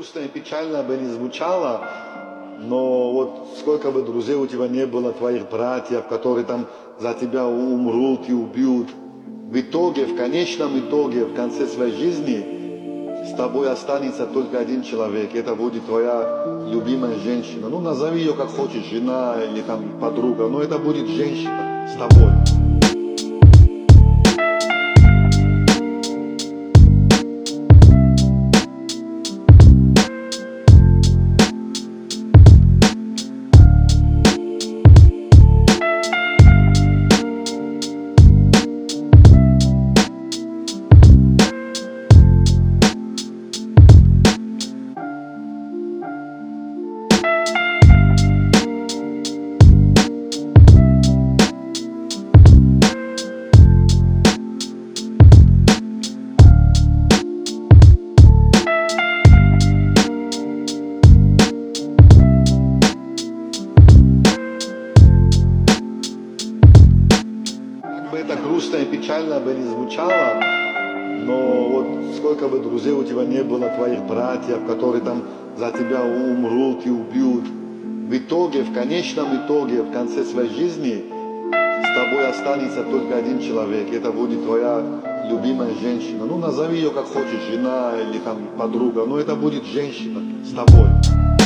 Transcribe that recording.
грустно и печально бы не звучало, но вот сколько бы друзей у тебя не было, твоих братьев, которые там за тебя умрут и убьют, в итоге, в конечном итоге, в конце своей жизни с тобой останется только один человек. Это будет твоя любимая женщина. Ну, назови ее как хочешь, жена или там подруга, но это будет женщина с тобой. Как бы это грустно и печально бы не звучало, но вот сколько бы друзей у тебя не было, твоих братьев, которые там за тебя умрут и убьют, в итоге, в конечном итоге, в конце своей жизни с тобой останется только один человек. Это будет твоя любимая женщина. Ну, назови ее как хочешь, жена или там подруга, но это будет женщина с тобой.